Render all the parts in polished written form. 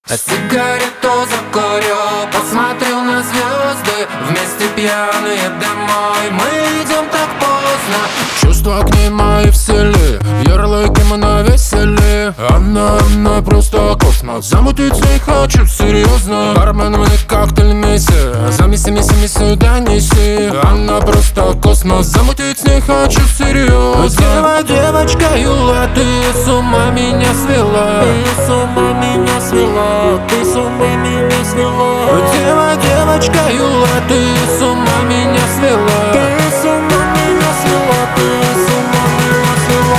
Сигарету закурю, посмотрю на звезды. Вместе пьяные домой, мы идем так поздно. Чувства к ней мои в селе, ярлыки мы навесили. Она просто космос, замутить с ней хочу серьезно. Бармен, мне коктейль месси, замеси, сюда неси. Она просто космос, замутить с ней хочу серьезно. Девочка Юла, ты с ума меня свела. Ты с ума меня свела, ты с ума меня свела. Девочка Юла, ты с ума меня свела. Ты с ума меня свела, ты с ума меня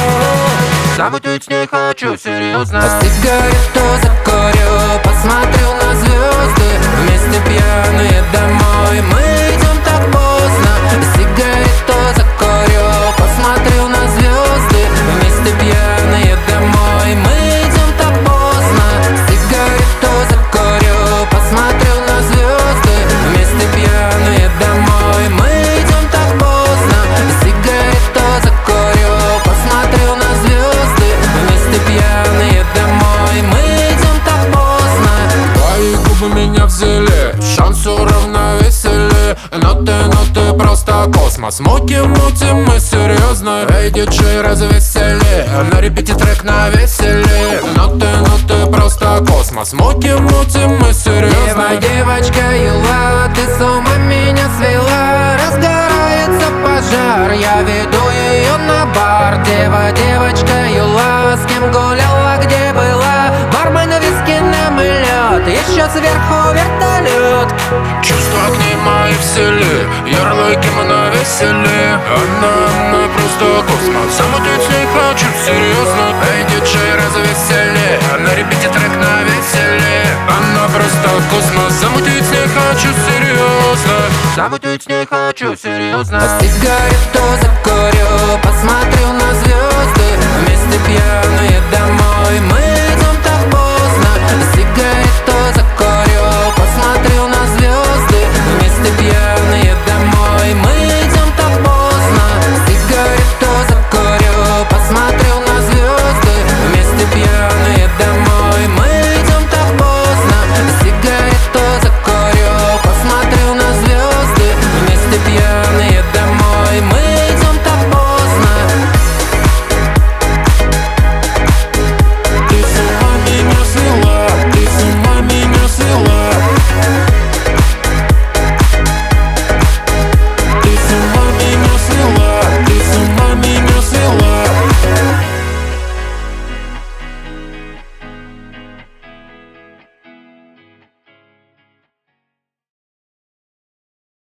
свела. Замутить с ней хочу серьезно. Сигарету закурю, посмотрю на звезды. Вместе пьяные домой, мы идем так поздно. Сигарету закурю, посмотрю на звезды. Вместе пьяные домой, мы идем так поздно. Сигарету закурю, посмотрю на звезды. Вместе пьяные домой, мы идем так поздно. Сигарету закурю, посмотрю на звезды. Вместе пьяные домой, мы идем так поздно. Твои губы меня взяли, шанс уравновесили. Но ты просто космос. Мутим мы серьезно. Эй, диджей, развесели, на репите трек навесили. Но ты просто космос. Мутим мы серьезно. Девочка Юла, ты с ума меня свела. Разгорается пожар, я веду ее на бар. Девочка Юла, с кем гуляла, где была? Бармен, виски нам и лед, еще сверху вертолет. Чувства к ней мои в селе, ярлыки мы навесили. Она просто космос, замутить с ней хочу серьезно. Эй, диджей, развесели, на репите трек навесили. Она просто космос, замутить с ней хочу серьезно. Замутить с ней хочу серьезно. Сигарету закурю, посмотрю на звезды. Вместе пьяные домой, мы